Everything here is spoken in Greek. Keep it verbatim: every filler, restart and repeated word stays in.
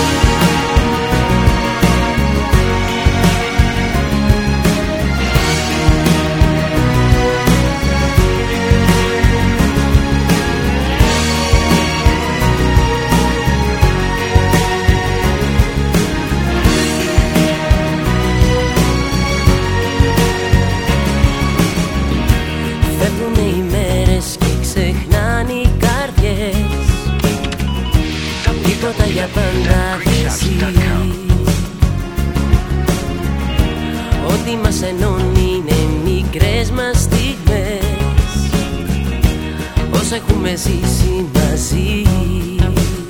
Για πάντα δεν ό,τι μας ενώνει είναι μικρές μας στιγμές, όσα έχουμε ζήσει μαζί.